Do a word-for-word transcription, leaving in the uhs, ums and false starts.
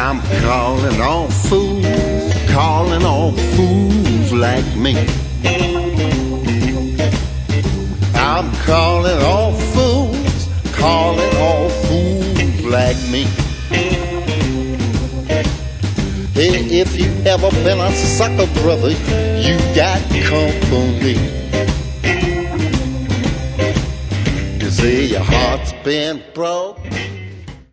I'm calling all fools, calling all fools like me. I'm calling all fools, calling all fools like me. Hey, if you ever been a sucker, brother, you got company. You say your heart's been broke.